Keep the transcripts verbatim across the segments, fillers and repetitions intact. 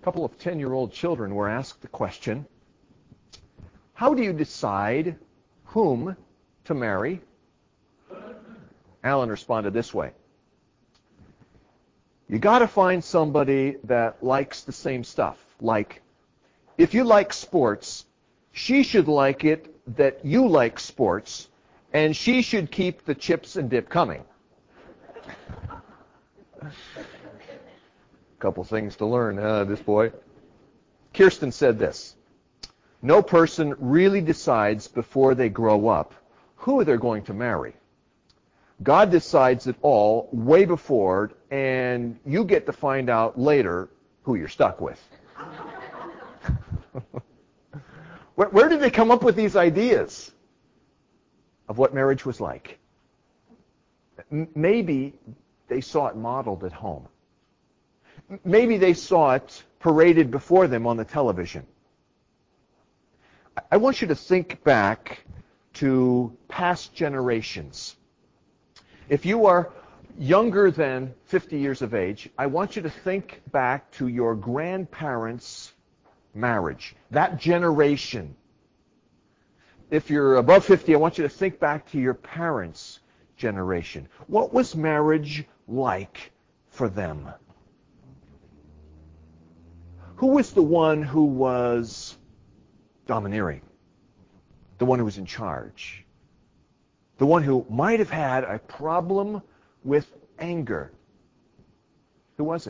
couple of ten-year-old children were asked the question, how do you decide whom to marry? Alan responded this way. You got to find somebody that likes the same stuff. Like, if you like sports, she should like it that you like sports, and she should keep the chips and dip coming. Couple things to learn, uh, this boy. Kirsten said this. No person really decides before they grow up who they're going to marry. God decides it all way before, and you get to find out later who you're stuck with. where, where did they come up with these ideas of what marriage was like? M- maybe they saw it modeled at home. M- maybe they saw it paraded before them on the television. I, I want you to think back to past generations. If you are younger than fifty years of age, I want you to think back to your grandparents' marriage, that generation. If you're above fifty, I want you to think back to your parents' generation. What was marriage like for them? Who was the one who was domineering? The one who was in charge? The one who might have had a problem with anger? Who was it?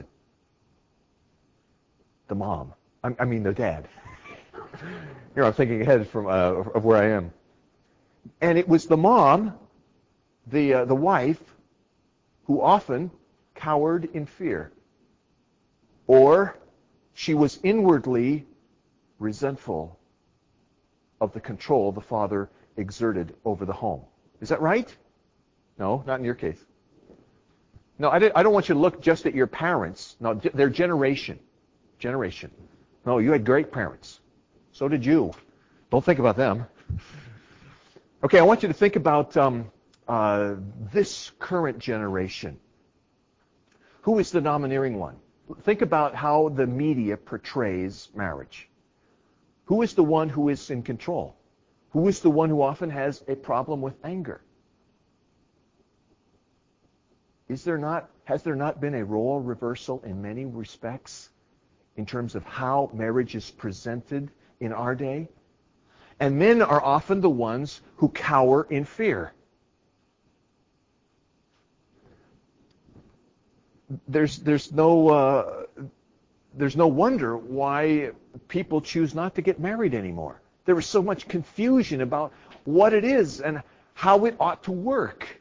The mom. I, I mean, the dad. Here I'm thinking ahead from uh, of where I am. And it was the mom, the uh, the wife, who often cowered in fear, or she was inwardly resentful of the control the father exerted over the home. Is that right? No, not in your case. No, I, I don't want you to look just at your parents. No, their generation. Generation. No, you had great parents. So did you. Don't think about them. Okay, I want you to think about um, uh, this current generation. Who is the domineering one? Think about how the media portrays marriage. Who is the one who is in control? Who is the one who often has a problem with anger? Is there not, has there not been a role reversal in many respects in terms of how marriage is presented in our day? And men are often the ones who cower in fear. There's, there's no, uh, there's no wonder why people choose not to get married anymore. There is so much confusion about what it is and how it ought to work.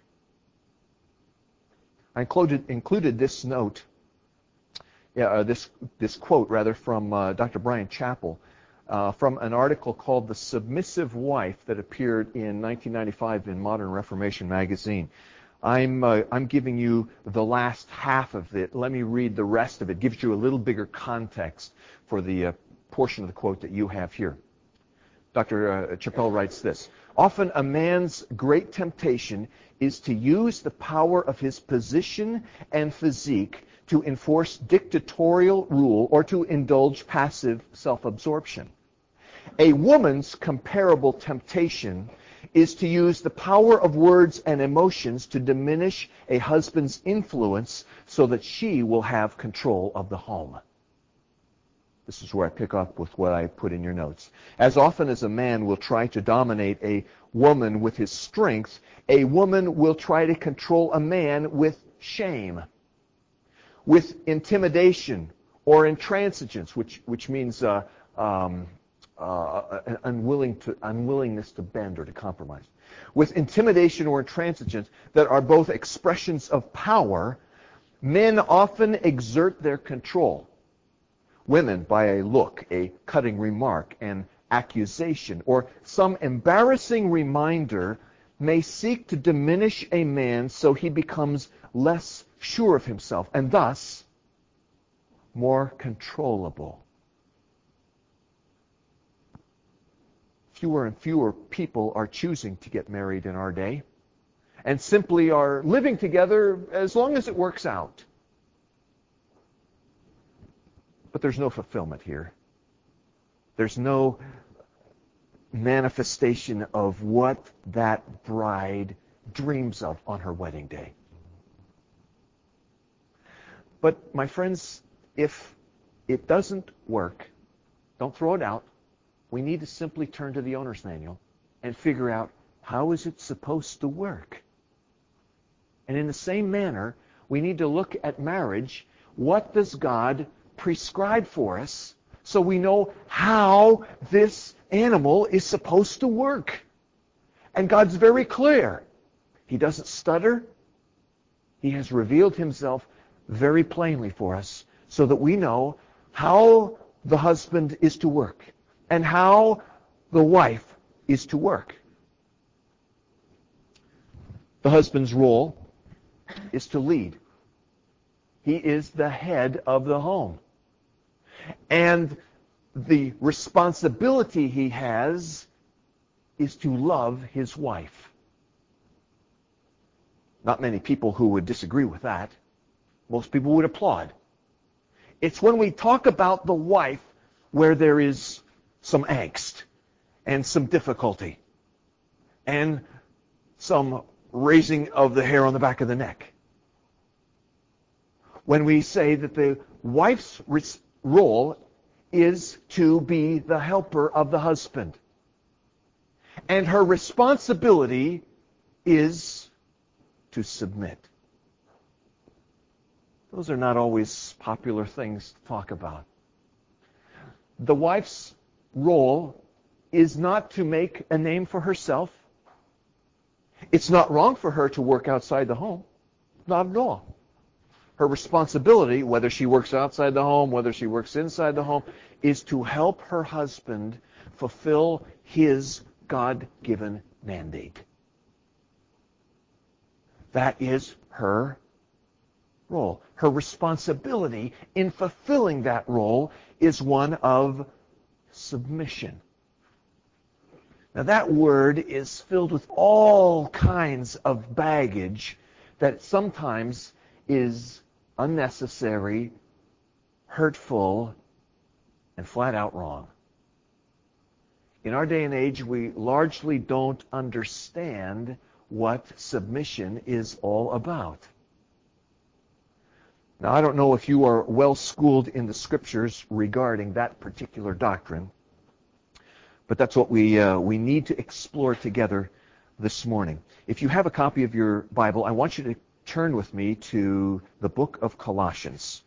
I included, included this note, yeah, uh, this this quote rather from uh, Doctor Brian Chappell uh, from an article called "The Submissive Wife" that appeared in nineteen ninety-five in Modern Reformation magazine. I'm uh, I'm giving you the last half of it. Let me read the rest of it. It gives you a little bigger context for the uh, portion of the quote that you have here. Doctor Chappell writes this. Often a man's great temptation is to use the power of his position and physique to enforce dictatorial rule or to indulge passive self-absorption. A woman's comparable temptation is to use the power of words and emotions to diminish a husband's influence so that she will have control of the home. This is where I pick up with what I put in your notes. As often as a man will try to dominate a woman with his strength, a woman will try to control a man with shame, with intimidation or intransigence, which which means uh, um, uh, an unwilling to, unwillingness to bend or to compromise. With intimidation or intransigence that are both expressions of power, men often exert their control. Women by a look, a cutting remark, an accusation, or some embarrassing reminder may seek to diminish a man so he becomes less sure of himself and thus more controllable. Fewer and fewer people are choosing to get married in our day and simply are living together as long as it works out. But there's no fulfillment here. There's no manifestation of what that bride dreams of on her wedding day. But my friends, if it doesn't work, don't throw it out. We need to simply turn to the owner's manual and figure out, how is it supposed to work? And in the same manner, we need to look at marriage. What does God prescribe for us so we know how this animal is supposed to work? And God's very clear. He doesn't stutter. He has revealed himself very plainly for us so that we know how the husband is to work and how the wife is to work. The husband's role is to lead. He is the head of the home. And the responsibility he has is to love his wife. Not many people who would disagree with that. Most people would applaud. It's when we talk about the wife where there is some angst and some difficulty and some raising of the hair on the back of the neck. When we say that the wife's role is to be the helper of the husband, and her responsibility is to submit. Those are not always popular things to talk about. The wife's role is not to make a name for herself. It's not wrong for her to work outside the home. Not at all. Her responsibility, whether she works outside the home, whether she works inside the home, is to help her husband fulfill his God-given mandate. That is her role. Her responsibility in fulfilling that role is one of submission. Now that word is filled with all kinds of baggage that sometimes is unnecessary, hurtful, and flat out wrong. In our day and age, we largely don't understand what submission is all about. Now, I don't know if you are well schooled in the scriptures regarding that particular doctrine, but that's what we uh, we need to explore together this morning. If you have a copy of your Bible, I want you to turn with me to the book of Colossians.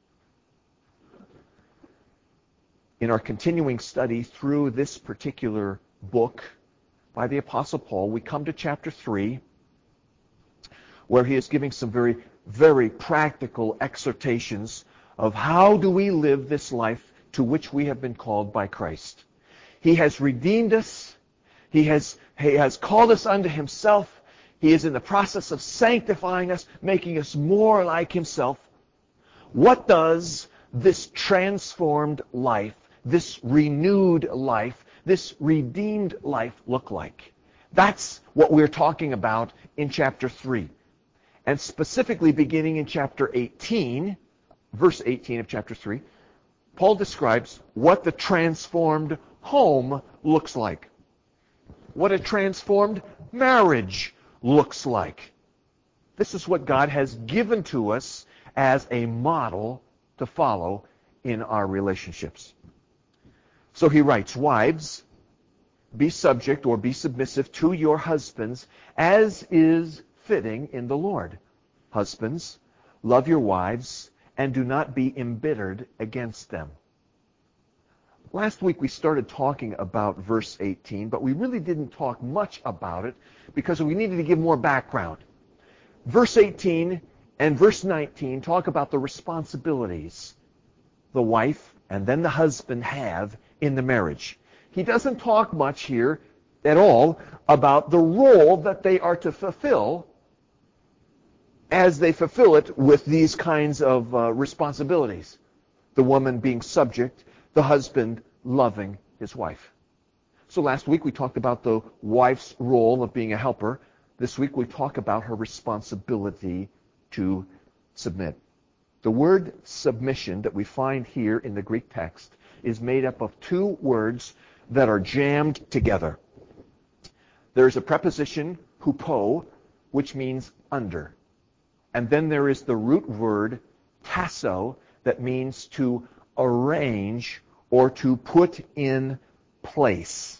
In our continuing study through this particular book by the Apostle Paul, we come to chapter three, where he is giving some very, very practical exhortations of how do we live this life to which we have been called by Christ. He has redeemed us. He has, he has called us unto himself. He is in the process of sanctifying us, making us more like himself. What does this transformed life, this renewed life, this redeemed life look like? That's what we're talking about in chapter three. And specifically beginning in chapter eighteen, verse eighteen of chapter three, Paul describes what the transformed home looks like. What a transformed marriage looks like. This is what God has given to us as a model to follow in our relationships. So he writes, "Wives, be subject or be submissive to your husbands, as is fitting in the Lord. Husbands, love your wives, and do not be embittered against them." Last week we started talking about verse eighteen, but we really didn't talk much about it because we needed to give more background. Verse eighteen and verse nineteen talk about the responsibilities the wife and then the husband have in the marriage. He doesn't talk much here at all about the role that they are to fulfill as they fulfill it with these kinds of uh, responsibilities. The woman being subject, the husband loving his wife. So last week we talked about the wife's role of being a helper. This week we talk about her responsibility to submit. The word submission that we find here in the Greek text is made up of two words that are jammed together. There's a preposition, hupo, which means under. And then there is the root word, tasso, that means to arrange or to put in place.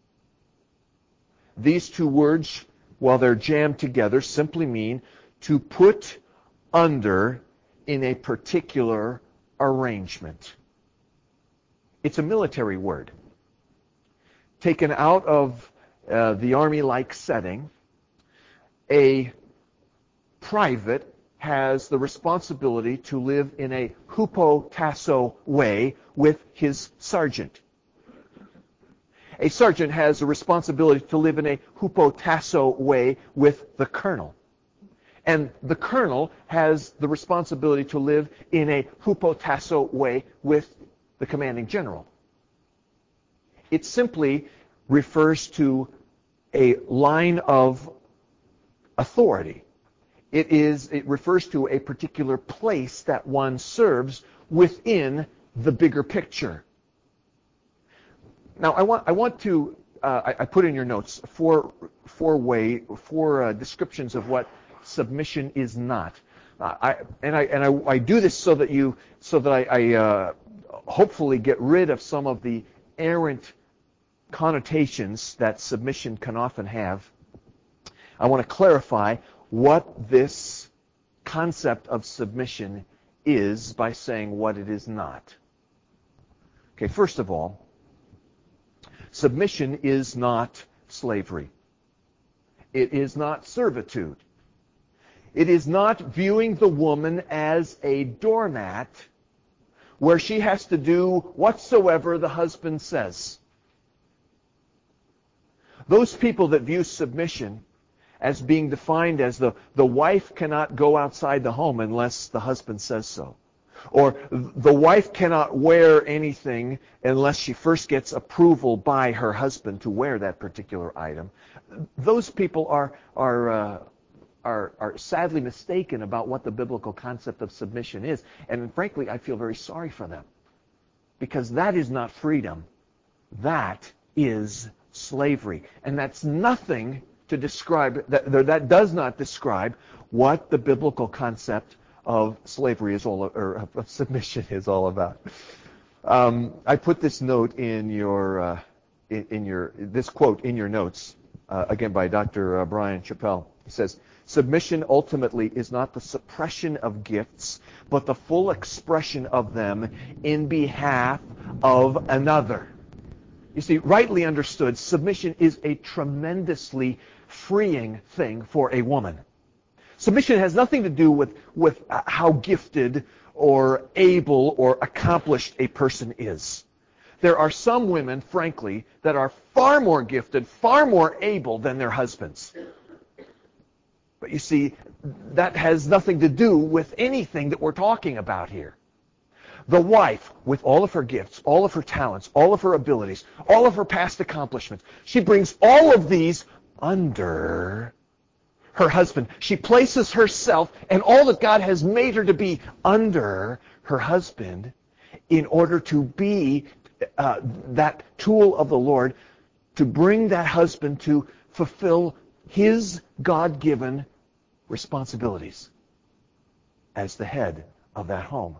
These two words, while they're jammed together, simply mean to put under in a particular arrangement. It's a military word. Taken out of uh, the army-like setting, a private has the responsibility to live in a hupo-tasso way with his sergeant. A sergeant has the responsibility to live in a hupo-tasso way with the colonel. And the colonel has the responsibility to live in a hupo-tasso way with the commanding general. It simply refers to a line of authority. It is, it refers to a particular place that one serves within the bigger picture. Now, I want, I want to, uh, I, I put in your notes four, four way, four uh, descriptions of what submission is not. Uh, I, and I, and I, I do this so that you, so that I, I uh, hopefully get rid of some of the errant connotations that submission can often have. I want to clarify what this concept of submission is by saying what it is not. Okay, first of all, submission is not slavery. It is not servitude. It is not viewing the woman as a doormat where she has to do whatsoever the husband says. Those people that view submission as being defined as the, the wife cannot go outside the home unless the husband says so, or the wife cannot wear anything unless she first gets approval by her husband to wear that particular item, those people are, are, uh, are, are sadly mistaken about what the biblical concept of submission is. And frankly, I feel very sorry for them, because that is not freedom. That is slavery. And that's nothing to describe, that, that does not describe what the biblical concept of slavery is all, or of submission is all about. Um, I put this note in your, uh, in, in your, this quote in your notes, uh, again by Doctor Bryan Chapell. He says, submission ultimately is not the suppression of gifts, but the full expression of them in behalf of another. You see, rightly understood, submission is a tremendously freeing thing for a woman. Submission has nothing to do with, with how gifted or able or accomplished a person is. There are some women, frankly, that are far more gifted, far more able than their husbands. But you see, that has nothing to do with anything that we're talking about here. The wife, with all of her gifts, all of her talents, all of her abilities, all of her past accomplishments, she brings all of these under her husband. She places herself and all that God has made her to be under her husband in order to be uh, that tool of the Lord to bring that husband to fulfill his God-given responsibilities as the head of that home.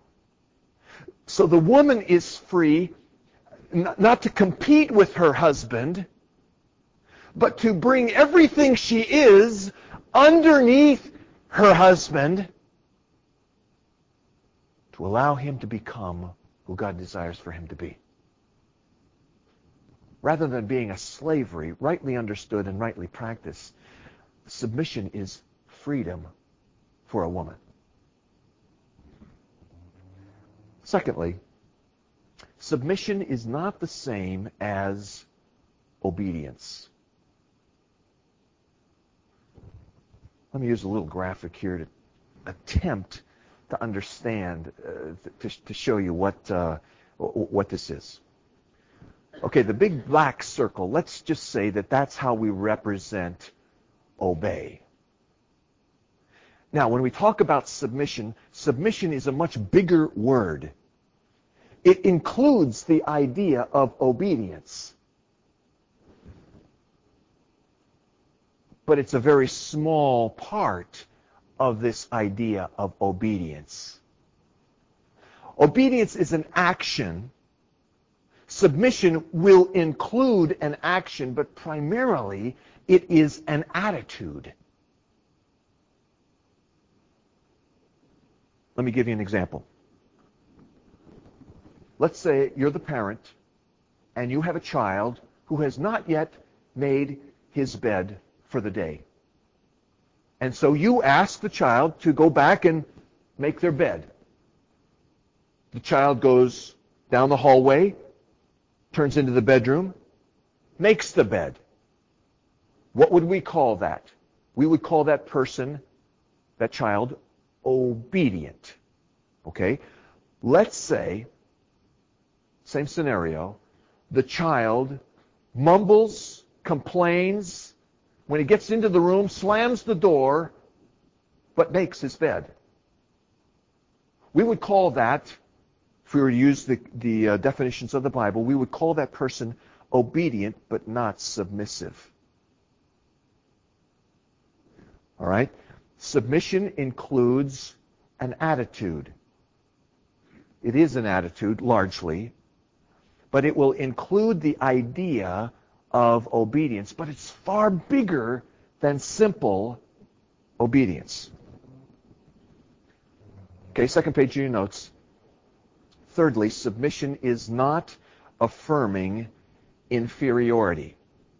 So the woman is free not to compete with her husband, but to bring everything she is underneath her husband to allow him to become who God desires for him to be. Rather than being a slavery, rightly understood and rightly practiced, submission is freedom for a woman. Secondly, submission is not the same as obedience. Let me use a little graphic here to attempt to understand, uh, to, to show you what, uh, what this is. Okay, the big black circle, let's just say that that's how we represent obey. Now, when we talk about submission, submission is a much bigger word. It includes the idea of obedience. But it's a very small part of this idea of obedience. Obedience is an action. Submission will include an action, but primarily it is an attitude. Let me give you an example. Let's say you're the parent and you have a child who has not yet made his bed for the day. And so you ask the child to go back and make their bed. The child goes down the hallway, turns into the bedroom, makes the bed. What would we call that? We would call that person, that child, obedient. Okay? Let's say, same scenario, the child mumbles, complains, when he gets into the room, slams the door, but makes his bed. We would call that, if we were to use the, the uh, definitions of the Bible, we would call that person obedient but not submissive. All right? Submission includes an attitude. It is an attitude, largely, but it will include the idea of obedience, but it's far bigger than simple obedience. Okay, second page of your notes. Thirdly, submission is not affirming inferiority.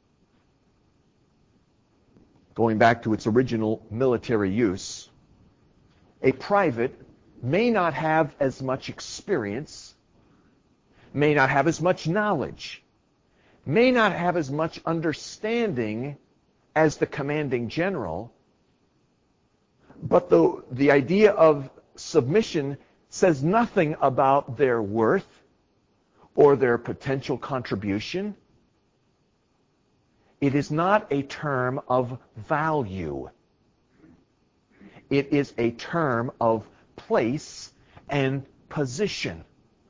Going back to its original military use, a private may not have as much experience, may not have as much knowledge, may not have as much understanding as the commanding general, but the, the idea of submission says nothing about their worth or their potential contribution. It is not a term of value. It is a term of place and position.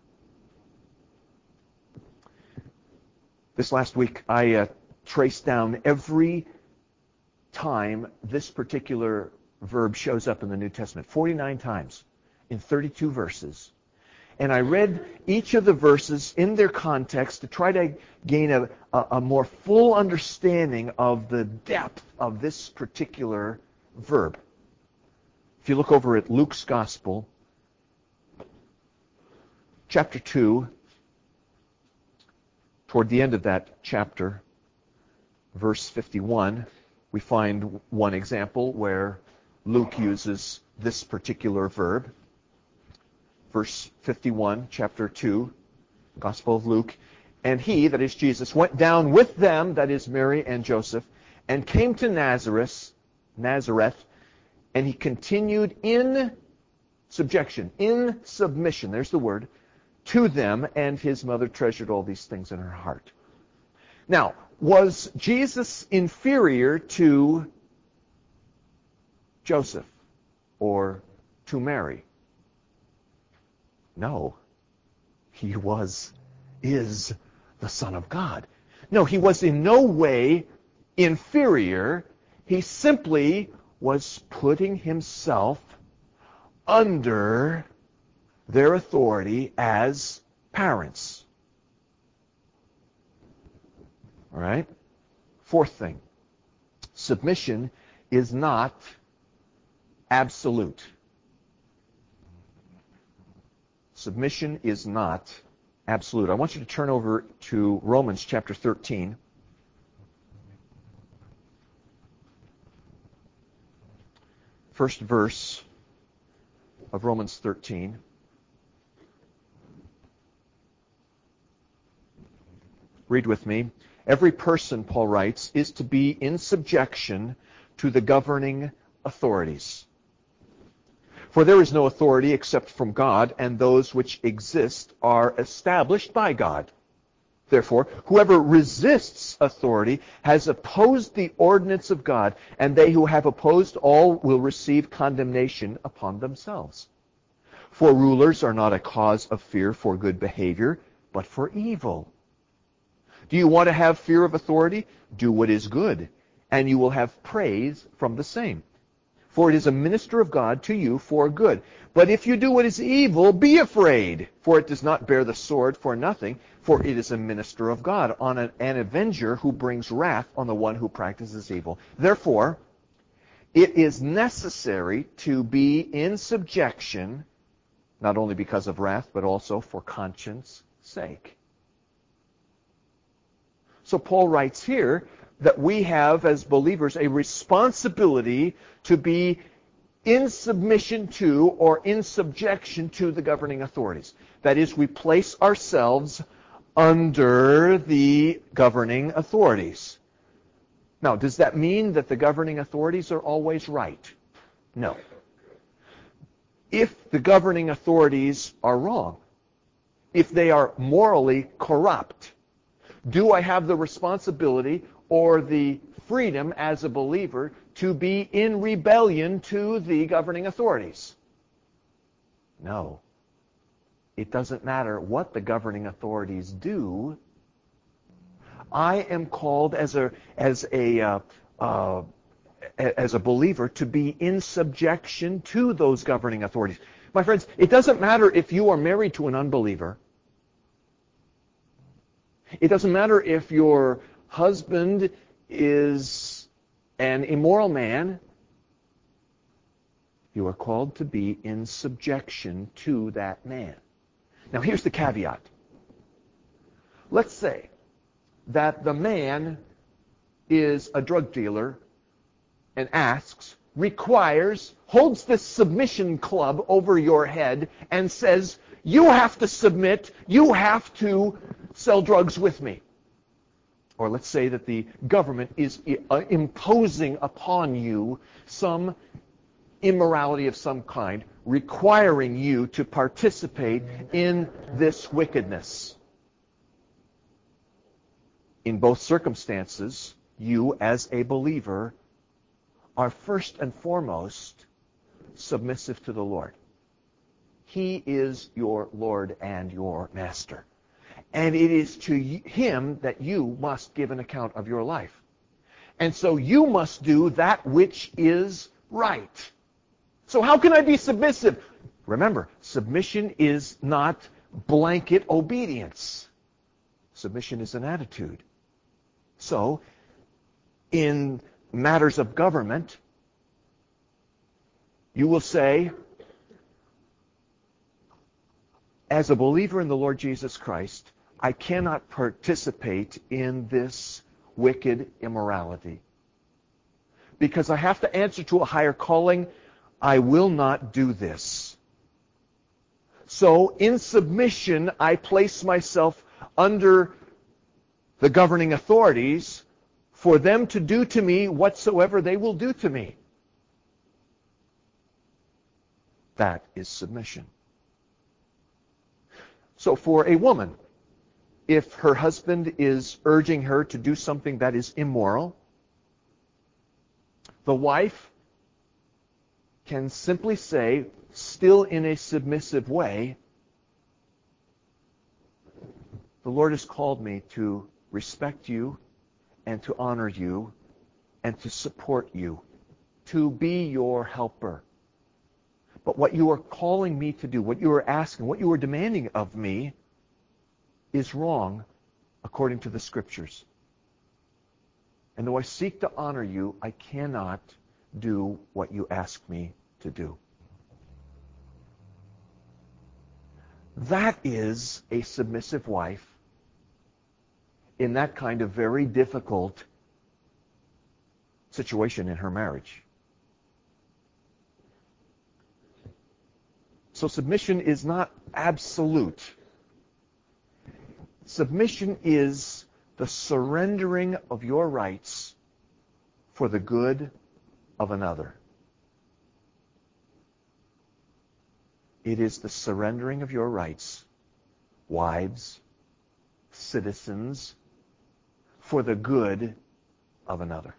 This last week, I uh, traced down every time this particular verb shows up in the New Testament, forty-nine times in thirty-two verses. And I read each of the verses in their context to try to gain a, a, a more full understanding of the depth of this particular verb. If you look over at Luke's Gospel, chapter two, toward the end of that chapter, verse fifty-one, we find one example where Luke uses this particular verb. Verse fifty-one, chapter two, Gospel of Luke. And he, that is Jesus, went down with them, that is Mary and Joseph, and came to Nazareth, Nazareth, and he continued in subjection, in submission, there's the word, to them, and his mother treasured all these things in her heart. Now, was Jesus inferior to Joseph or to Mary? No. He was, is the Son of God. No, he was in no way inferior. He simply was putting himself under their authority as parents. All right? Fourth thing. Submission is not absolute. Submission is not absolute. I want you to turn over to Romans chapter thirteen. First verse of Romans thirteen. Read with me. Every person, Paul writes, is to be in subjection to the governing authorities. For there is no authority except from God, and those which exist are established by God. Therefore, whoever resists authority has opposed the ordinance of God, and they who have opposed all will receive condemnation upon themselves. For rulers are not a cause of fear for good behavior, but for evil. Do you want to have fear of authority? Do what is good, and you will have praise from the same. For it is a minister of God to you for good. But if you do what is evil, be afraid, for it does not bear the sword for nothing, for it is a minister of God, on an, an avenger who brings wrath on the one who practices evil. Therefore, it is necessary to be in subjection, not only because of wrath, but also for conscience sake. So Paul writes here that we have, as believers, a responsibility to be in submission to or in subjection to the governing authorities. That is, we place ourselves under the governing authorities. Now, does that mean that the governing authorities are always right? No. If the governing authorities are wrong, if they are morally corrupt, do I have the responsibility or the freedom as a believer to be in rebellion to the governing authorities? No. It doesn't matter what the governing authorities do. I am called as a as a uh, uh, as a believer to be in subjection to those governing authorities. My friends, it doesn't matter if you are married to an unbeliever. It doesn't matter if your husband is an immoral man. You are called to be in subjection to that man. Now here's the caveat. Let's say that the man is a drug dealer and asks, requires, holds this submission club over your head and says, you have to submit, you have to sell drugs with me. Or let's say that the government is imposing upon you some immorality of some kind, requiring you to participate in this wickedness. In both circumstances, you as a believer are first and foremost submissive to the Lord. He is your Lord and your Master. And it is to Him that you must give an account of your life. And so you must do that which is right. So how can I be submissive? Remember, submission is not blanket obedience. Submission is an attitude. So, in matters of government, you will say, as a believer in the Lord Jesus Christ, I cannot participate in this wicked immorality. Because I have to answer to a higher calling, I will not do this. So, in submission, I place myself under the governing authorities for them to do to me whatsoever they will do to me. That is submission. So for a woman, if her husband is urging her to do something that is immoral, the wife can simply say, still in a submissive way, the Lord has called me to respect you and to honor you and to support you, to be your helper. But what you are calling me to do, what you are asking, what you are demanding of me is wrong according to the Scriptures. And though I seek to honor you, I cannot do what you ask me to do. That is a submissive wife in that kind of very difficult situation in her marriage. So submission is not absolute. Submission is the surrendering of your rights for the good of another. It is the surrendering of your rights, wives, citizens for the good of another.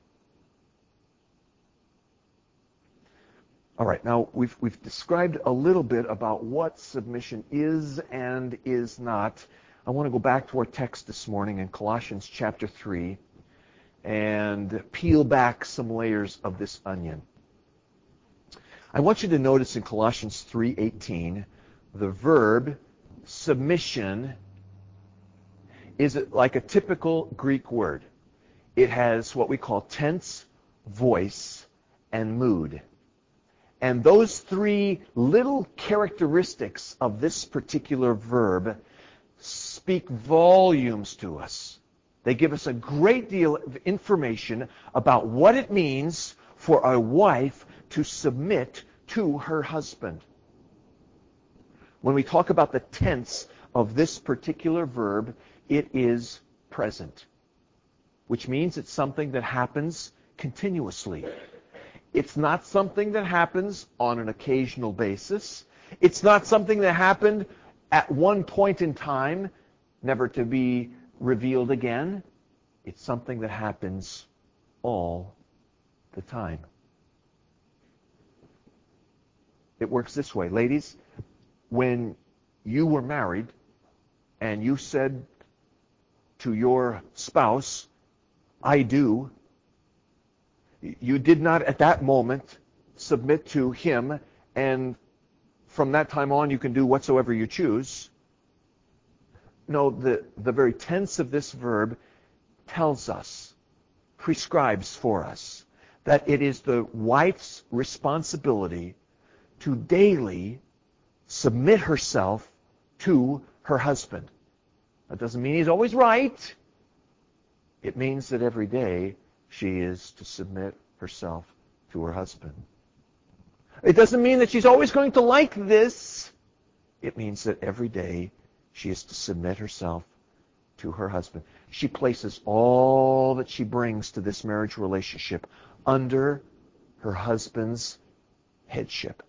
All right, now we've we've described a little bit about what submission is and is not. I want to go back to our text this morning in Colossians chapter three and peel back some layers of this onion. I want you to notice in Colossians three eighteen, the verb submission is like a typical Greek word. It has what we call tense, voice, and mood. And those three little characteristics of this particular verb speak volumes to us. They give us a great deal of information about what it means for a wife to submit to her husband. When we talk about the tense of this particular verb, it is present, which means it's something that happens continuously. It's not something that happens on an occasional basis. It's not something that happened at one point in time, never to be revealed again. It's something that happens all the time. It works this way. Ladies, when you were married and you said to your spouse, I do, you did not at that moment submit to him, and from that time on you can do whatsoever you choose. No, the, the very tense of this verb tells us, prescribes for us, that it is the wife's responsibility to daily submit herself to her husband. That doesn't mean he's always right. It means that every day she is to submit herself to her husband. It doesn't mean that she's always going to like this. It means that every day she is to submit herself to her husband. She places all that she brings to this marriage relationship under her husband's headship.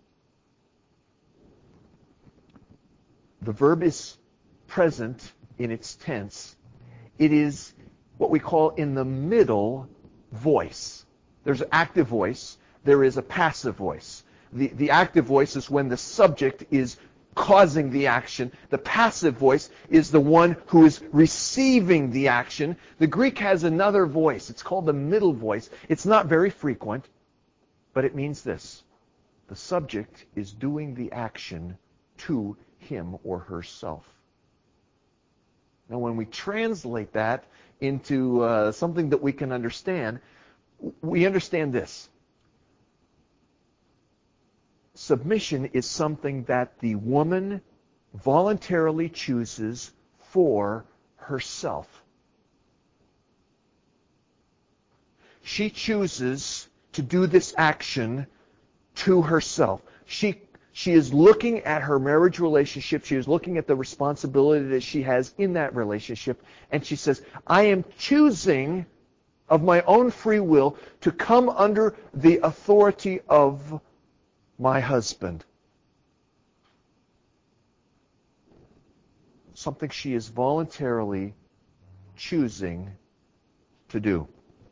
The verb is present in its tense. It is what we call in the middle voice. There's an active voice. There is a passive voice. The, the active voice is when the subject is causing the action. The passive voice is the one who is receiving the action. The Greek has another voice. It's called the middle voice. It's not very frequent, but it means this. The subject is doing the action to him or herself. Now, when we translate that into uh, something that we can understand, we understand this. Submission is something that the woman voluntarily chooses for herself. She chooses to do this action to herself. She She is looking at her marriage relationship. She is looking at the responsibility that she has in that relationship. And she says, I am choosing of my own free will to come under the authority of my husband. Something she is voluntarily choosing to do.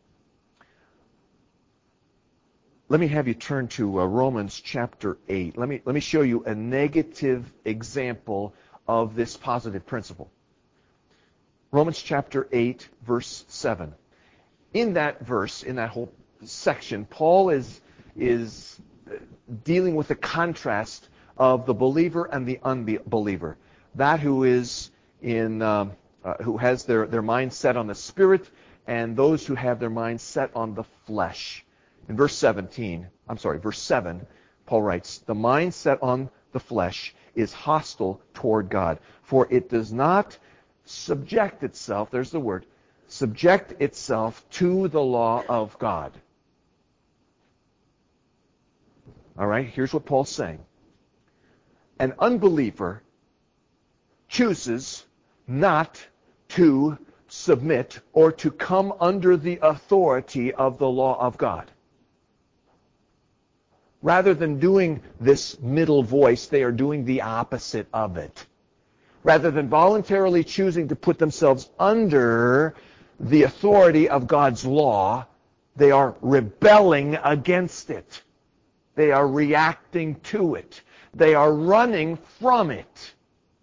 Let me have you turn to uh, Romans chapter eight. Let me, let me show you a negative example of this positive principle. Romans chapter eight, verse seven. In that verse, in that whole section, Paul is, is dealing with the contrast of the believer and the unbeliever. That who is in, um, uh, who has their, their mind set on the Spirit, and those who have their mind set on the flesh. In verse seventeen, I'm sorry, verse seven, Paul writes, the mind set on the flesh is hostile toward God, for it does not subject itself, there's the word, subject itself to the law of God. All right, here's what Paul's saying. An unbeliever chooses not to submit or to come under the authority of the law of God. Rather than doing this middle voice, they are doing the opposite of it. Rather than voluntarily choosing to put themselves under the authority of God's law, they are rebelling against it. They are reacting to it. They are running from it.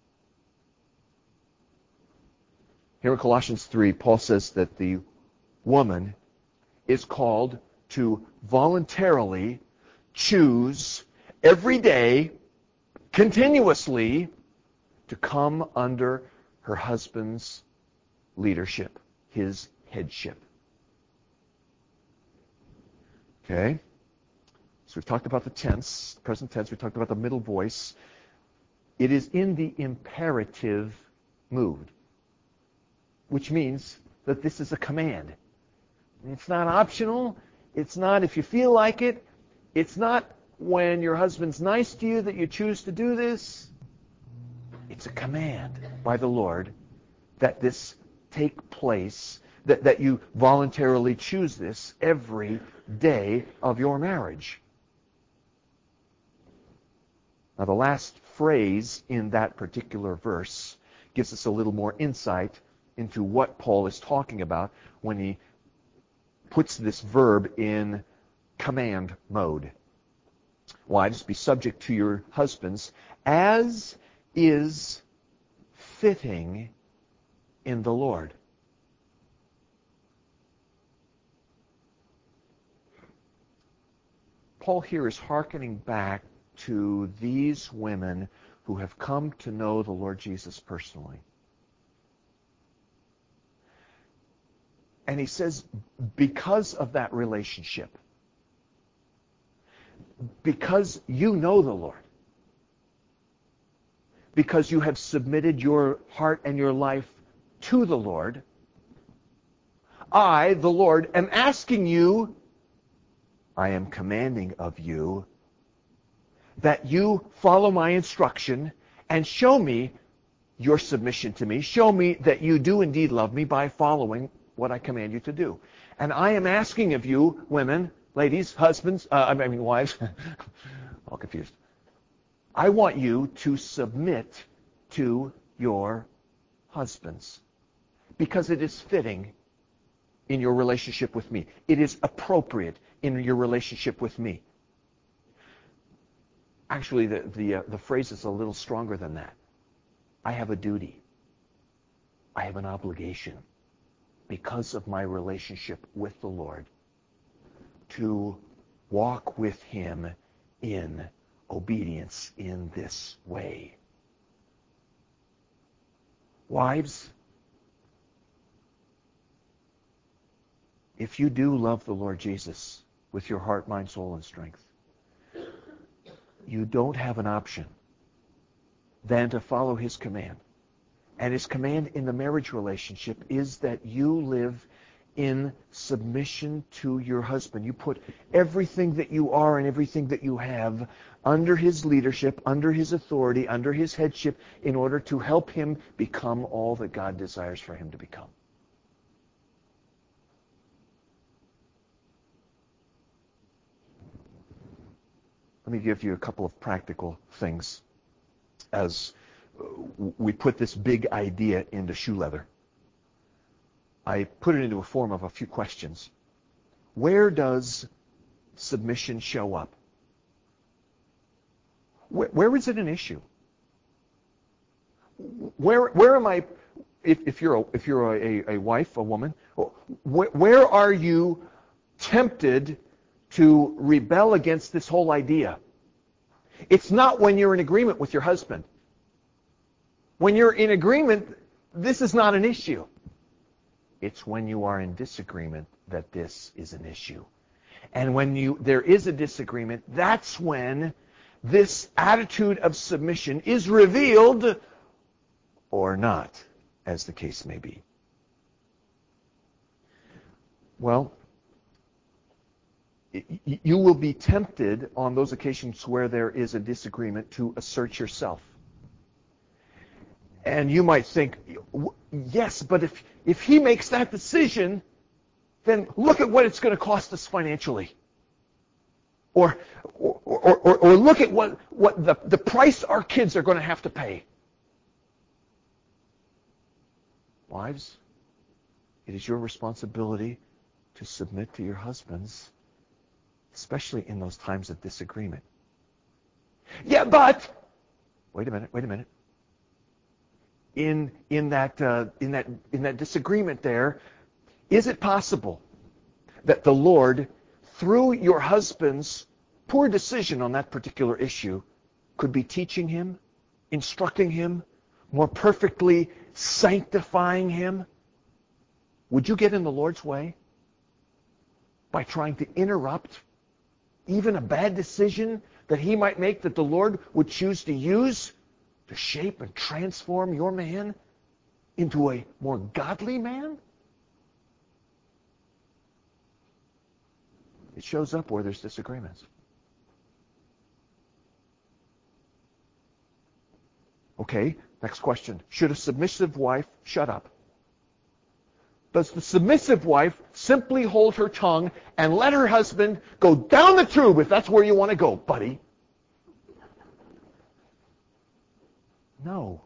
Here in Colossians three, Paul says that the woman is called to voluntarily choose every day, continuously, to come under her husband's leadership, his headship. Okay? So we've talked about the tense, present tense. We've talked about the middle voice. It is in the imperative mood, which means that this is a command. It's not optional. It's not if you feel like it. It's not when your husband's nice to you that you choose to do this. It's a command by the Lord that this take place, that, that you voluntarily choose this every day of your marriage. Now, the last phrase in that particular verse gives us a little more insight into what Paul is talking about when he puts this verb in command mode. Wives, be subject to your husbands as is fitting in the Lord. Paul here is hearkening back to these women who have come to know the Lord Jesus personally. And he says, because of that relationship, because you know the Lord, because you have submitted your heart and your life to the Lord, I, the Lord, am asking you, I am commanding of you, that you follow my instruction and show me your submission to me. Show me that you do indeed love me by following what I command you to do. And I am asking of you, women, ladies, husbands, uh, I mean wives, all confused. I want you to submit to your husbands because it is fitting in your relationship with me. It is appropriate in your relationship with me. Actually, the the, uh, the phrase is a little stronger than that. I have a duty. I have an obligation because of my relationship with the Lord to walk with Him in obedience in this way. Wives, if you do love the Lord Jesus with your heart, mind, soul, and strength, you don't have an option than to follow His command. And His command in the marriage relationship is that you live in submission to your husband. You put everything that you are and everything that you have under his leadership, under his authority, under his headship in order to help him become all that God desires for him to become. Let me give you a couple of practical things as we put this big idea into shoe leather. I put it into a form of a few questions. Where does submission show up? Where, where is it an issue? Where where am I? If, if you're a, if you're a, a wife, a woman, where, where are you tempted to rebel against this whole idea? It's not when you're in agreement with your husband. When you're in agreement, this is not an issue. It's when you are in disagreement that this is an issue. And when you there is a disagreement, that's when this attitude of submission is revealed or not, as the case may be. Well, you will be tempted on those occasions where there is a disagreement to assert yourself. And you might think, yes, but if, if he makes that decision, then look at what it's going to cost us financially. Or, or, or, or, or look at what, what the, the price our kids are going to have to pay. Wives, it is your responsibility to submit to your husbands, especially in those times of disagreement. Yeah, but wait a minute, wait a minute. In in that uh, in that in that disagreement there, is it possible that the Lord, through your husband's poor decision on that particular issue, could be teaching him, instructing him, more perfectly sanctifying him? Would you get in the Lord's way by trying to interrupt even a bad decision that he might make that the Lord would choose to use to shape and transform your man into a more godly man? It shows up where there's disagreements. Okay, next question. Should a submissive wife shut up? Does the submissive wife simply hold her tongue and let her husband go down the tube if that's where you want to go, buddy? No.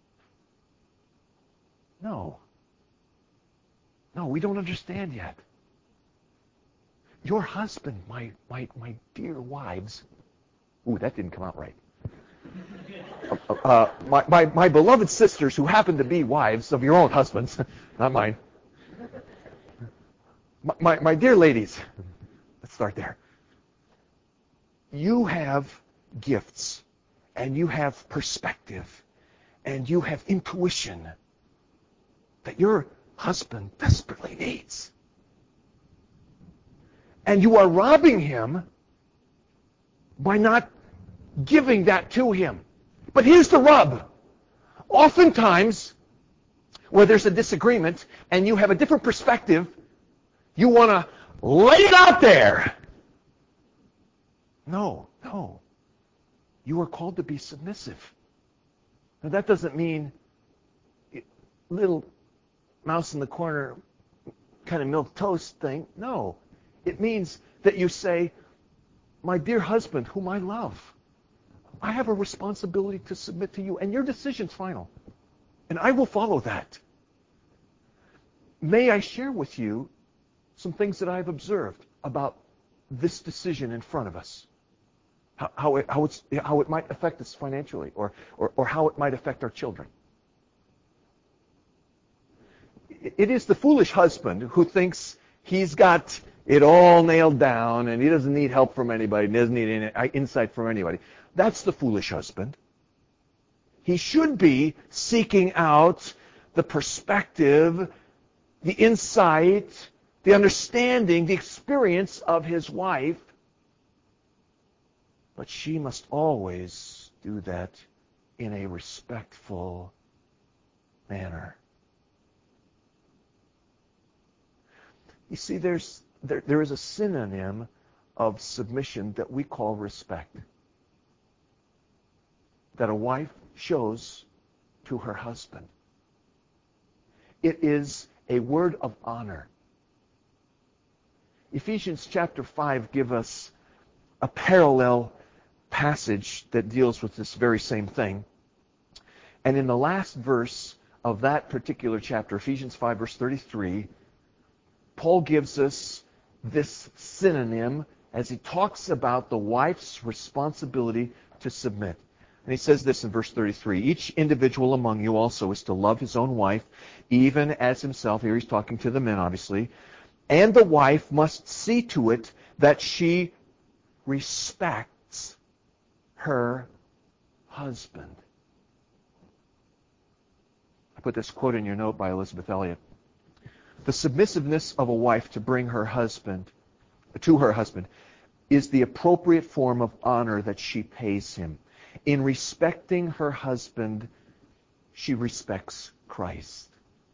No. No, we don't understand yet. Your husband, my my my dear wives. Ooh, that didn't come out right. Uh, uh, my, my my beloved sisters who happen to be wives of your own husbands, not mine. My, my my dear ladies, let's start there. You have gifts, and you have perspective, and you have intuition that your husband desperately needs. And you are robbing him by not giving that to him. But here's the rub. Oftentimes, where there's a disagreement and you have a different perspective, you want to lay it out there. No, no. You are called to be submissive. Now, that doesn't mean little mouse in the corner kind of milk toast thing. No. It means that you say, my dear husband, whom I love, I have a responsibility to submit to you, and your decision's final. And I will follow that. May I share with you some things that I've observed about this decision in front of us? How, how, it, how, it's, how it might affect us financially, or, or, or how it might affect our children. It is the foolish husband who thinks he's got it all nailed down and he doesn't need help from anybody, he doesn't need any insight from anybody. That's the foolish husband. He should be seeking out the perspective, the insight, the understanding, the experience of his wife. But she must always do that in a respectful manner. You see, there's there, there is a synonym of submission that we call respect, that a wife shows to her husband. It is a word of honor. Ephesians chapter five gives us a parallel passage that deals with this very same thing. And in the last verse of that particular chapter, Ephesians five, verse thirty-three, Paul gives us this synonym as he talks about the wife's responsibility to submit. And he says this in verse thirty-three, each individual among you also is to love his own wife, even as himself. Here he's talking to the men, obviously. And the wife must see to it that she respects her husband. I put this quote in your note by Elizabeth Elliot. The submissiveness of a wife to bring her husband, to her husband, is the appropriate form of honor that she pays him. In respecting her husband, she respects Christ.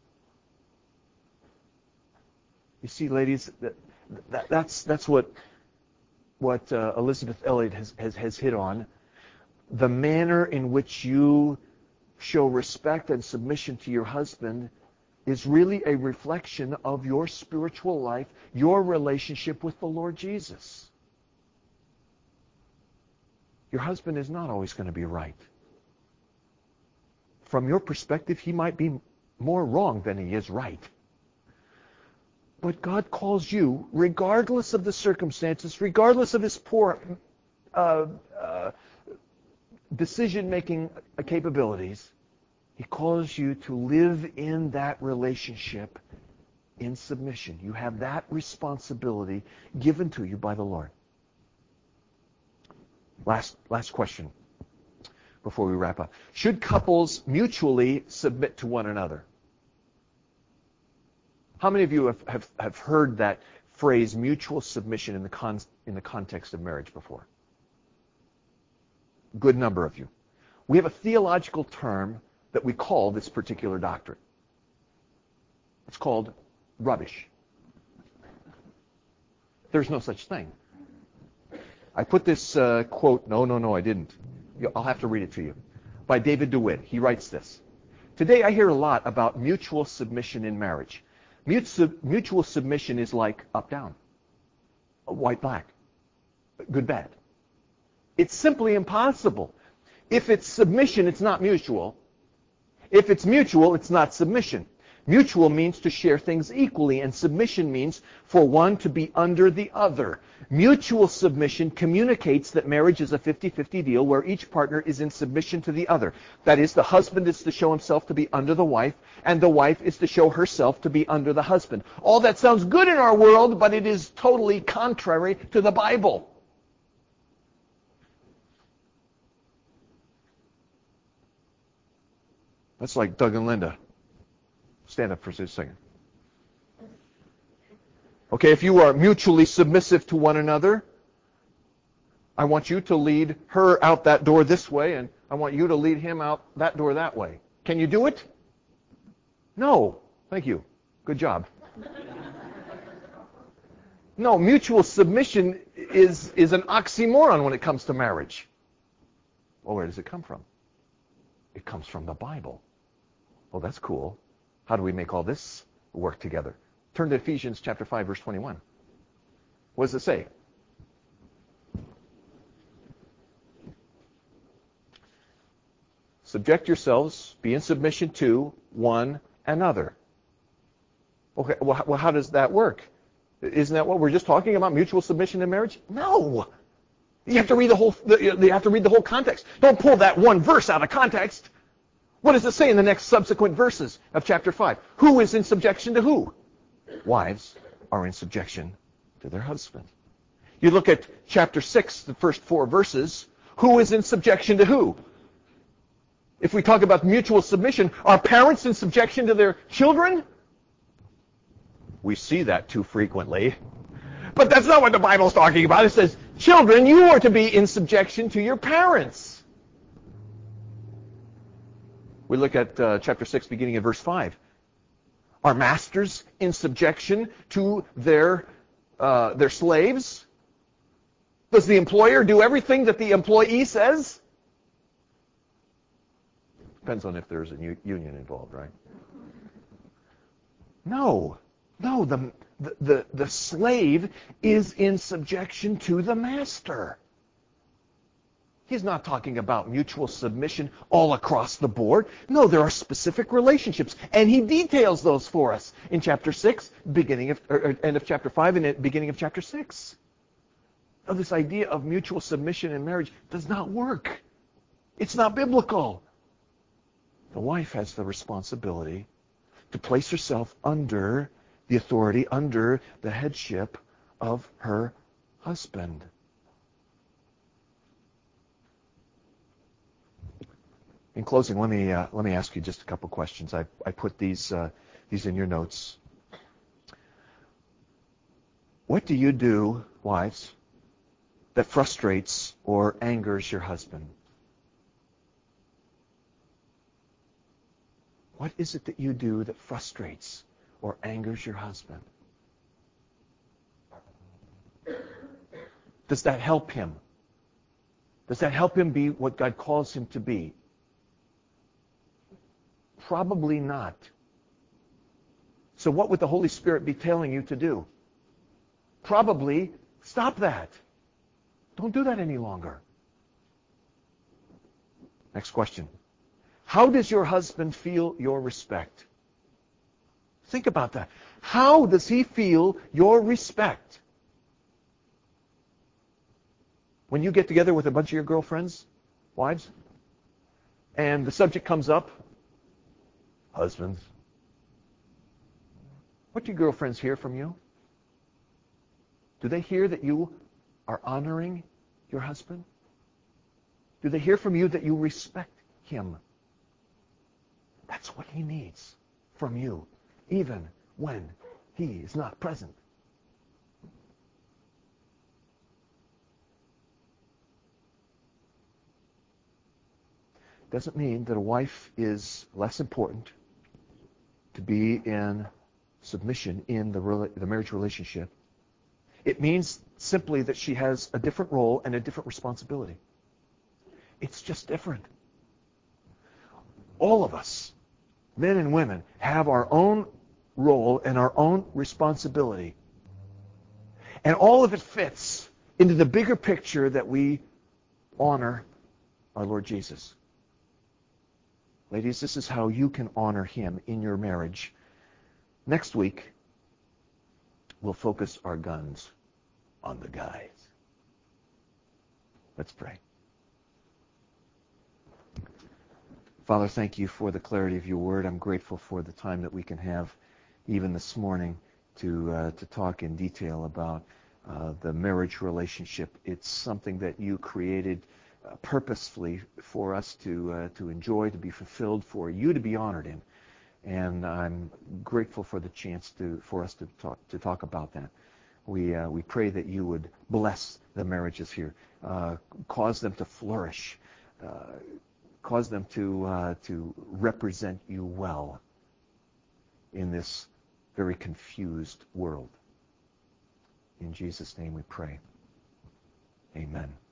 You see, ladies, that, that, that's that's what what uh, Elizabeth Elliot has, has has hit on. The manner in which you show respect and submission to your husband is really a reflection of your spiritual life, your relationship with the Lord Jesus. Your husband is not always going to be right. From your perspective, he might be more wrong than he is right. But God calls you, regardless of the circumstances, regardless of his poor uh, uh, decision-making capabilities, he calls you to live in that relationship in submission. You have that responsibility given to you by the Lord. Last, last question before we wrap up. Should couples mutually submit to one another? How many of you have, have, have heard that phrase, mutual submission, in the, con, in the context of marriage before? Good number of you. We have a theological term that we call this particular doctrine. It's called rubbish. There's no such thing. I put this uh, quote, no, no, no, I didn't. I'll have to read it to you. By David DeWitt. He writes this. Today I hear a lot about mutual submission in marriage. Mutual submission is like up-down, white-black, good-bad. It's simply impossible. If it's submission, it's not mutual. If it's mutual, it's not submission. Mutual means to share things equally, and submission means for one to be under the other. Mutual submission communicates that marriage is a fifty-fifty deal where each partner is in submission to the other. That is, the husband is to show himself to be under the wife, and the wife is to show herself to be under the husband. All that sounds good in our world, but it is totally contrary to the Bible. That's like Doug and Linda. Stand up for a second. Okay, if you are mutually submissive to one another, I want you to lead her out that door this way, and I want you to lead him out that door that way. Can you do it? No. Thank you. Good job. No, mutual submission is, is an oxymoron when it comes to marriage. Well, where does it come from? It comes from the Bible. Well, that's cool. How do we make all this work together? Turn to Ephesians chapter five, verse twenty-one. What does it say? Subject yourselves, be in submission to one another. Okay, well, well, how does that work? Isn't that what we're just talking about, mutual submission in marriage? No. You have to read the whole. You have to read the whole context. Don't pull that one verse out of context. What does it say in the next subsequent verses of chapter five? Who is in subjection to who? Wives are in subjection to their husband. You look at chapter six, the first four verses. Who is in subjection to who? If we talk about mutual submission, are parents in subjection to their children? We see that too frequently. But that's not what the Bible's talking about. It says, children, you are to be in subjection to your parents. We look at uh, chapter six, beginning at verse five. Are masters in subjection to their uh, their slaves? Does the employer do everything that the employee says? Depends on if there's a u- union involved, right? No. No, the, the, the, the slave is in subjection to the master. He's not talking about mutual submission all across the board. No, there are specific relationships, and he details those for us in chapter six, beginning of, or, or end of chapter five, and at beginning of chapter six. Now, this idea of mutual submission in marriage does not work. It's not biblical. The wife has the responsibility to place herself under the authority, under the headship of her husband. In closing, let me uh, let me ask you just a couple questions. I I put these uh, these in your notes. What do you do, wives, that frustrates or angers your husband? What is it that you do that frustrates or angers your husband? Does that help him? Does that help him be what God calls him to be? Probably not. So what would the Holy Spirit be telling you to do? Probably stop that. Don't do that any longer. Next question. How does your husband feel your respect? Think about that. How does he feel your respect? When you get together with a bunch of your girlfriends, wives, and the subject comes up, husbands, what do your girlfriends hear from you? Do they hear that you are honoring your husband? Do they hear from you that you respect him? That's what he needs from you, even when he is not present. Doesn't mean that a wife is less important to be in submission in the, the marriage relationship. It means simply that she has a different role and a different responsibility. It's just different. All of us, men and women, have our own role and our own responsibility. And all of it fits into the bigger picture that we honor our Lord Jesus. Ladies, this is how you can honor him in your marriage. Next week, we'll focus our guns on the guys. Let's pray. Father, thank you for the clarity of your word. I'm grateful for the time that we can have, even this morning, to uh, to talk in detail about uh, the marriage relationship. It's something that you created uh, purposefully for us to uh, to enjoy, to be fulfilled, for you to be honored in. And I'm grateful for the chance to for us to talk to talk about that. We uh, we pray that you would bless the marriages here, uh, cause them to flourish. Uh, Cause them to uh, to represent you well in this very confused world. In Jesus' name we pray. Amen.